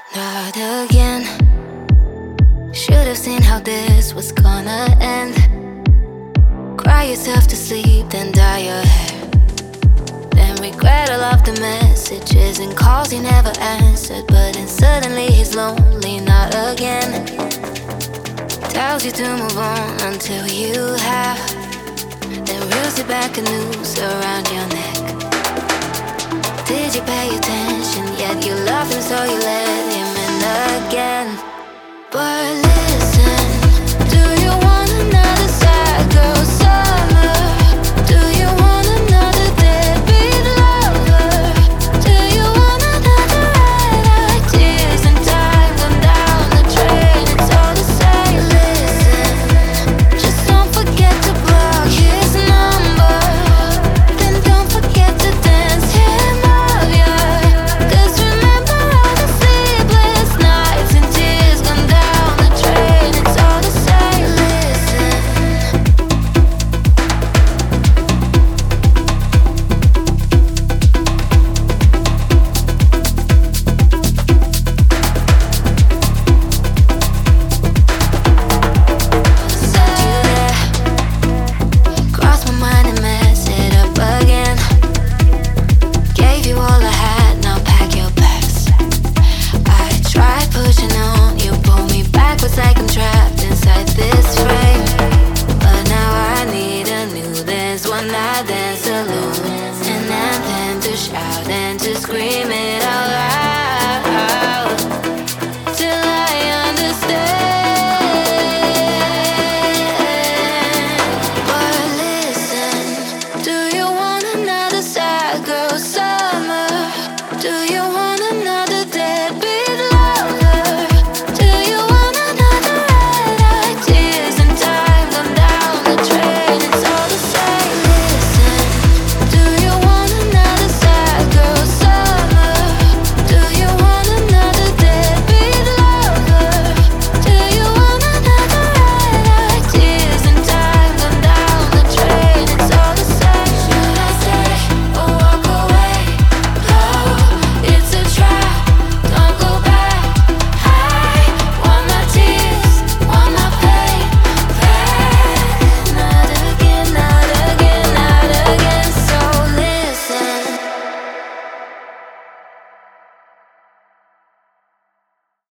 Not again. Should have seen how this was gonna end. Cry yourself to sleep, then dye your hair. Then regret all of the messages and calls he never answered. But then suddenly he's lonely, not again. Tells you to move on until you have. Then reels you back a noose around your neck. Did you pay attention? Yet you loved him so you let